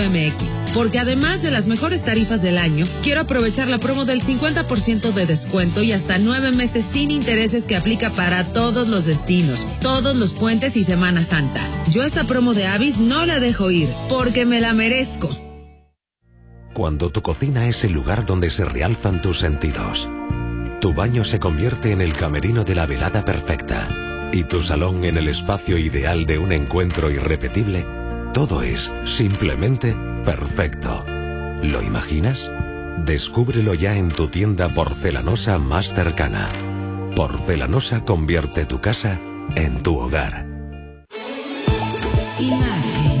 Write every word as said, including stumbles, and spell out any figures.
M X, porque además de las mejores tarifas del año, quiero aprovechar la promo del cincuenta por ciento de descuento y hasta nueve meses sin intereses que aplica para todos los destinos, todos los puentes y Semana Santa. Yo esta promo de Avis no la dejo ir, porque me la merezco. Cuando tu cocina es el lugar donde se realzan tus sentidos, tu baño se convierte en el camerino de la velada perfecta y tu salón en el espacio ideal de un encuentro irrepetible, todo es simplemente perfecto. ¿Lo imaginas? Descúbrelo ya en tu tienda porcelanosa más cercana. Porcelanosa convierte tu casa en tu hogar. Imagen.